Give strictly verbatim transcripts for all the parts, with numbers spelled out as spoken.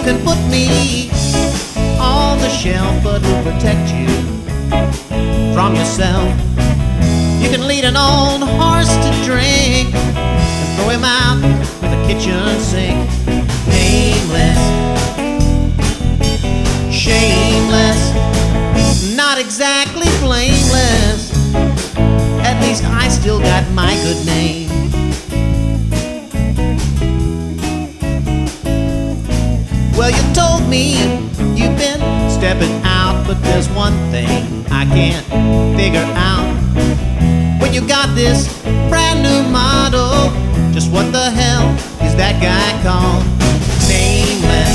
can put me on the shelf, but who'll protect you from yourself? You can lead an old horse to drink and throw him out with a kitchen sink. Nameless, shameless, not exactly blameless. At least I still got my good name. Well, you told me you've been stepping out, but there's one thing I can't figure out. When you got this brand new model, just what the hell is that guy called? Nameless,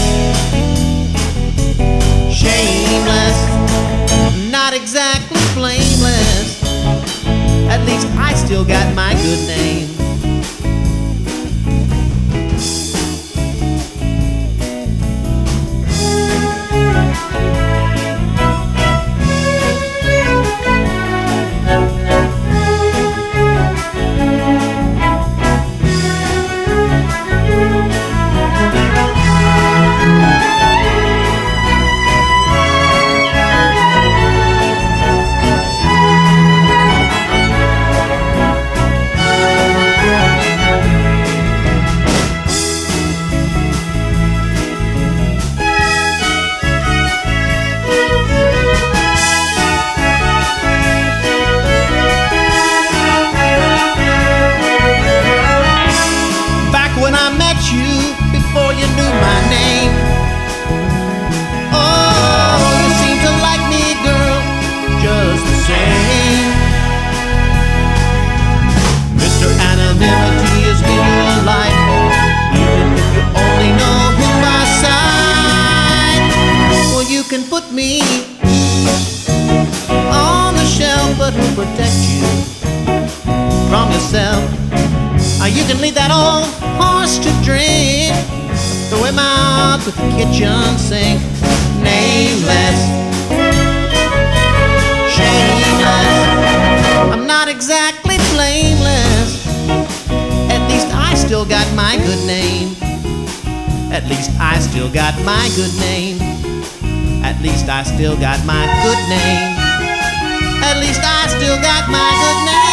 shameless, not exactly blameless. At least I still got my good name. When I met you, before you knew my name, oh, you seem to like me, girl, just the same. Mister Anonymity is in your life, even if you only know him by sight. Well, you can put me on the shelf, but who'll protect you from yourself? Uh, you can lead that old horse to drink, throw him out with the kitchen sink. Nameless, shameless, I'm not exactly blameless. At least I still got my good name. At least I still got my good name. At least I still got my good name. At least I still got my good name.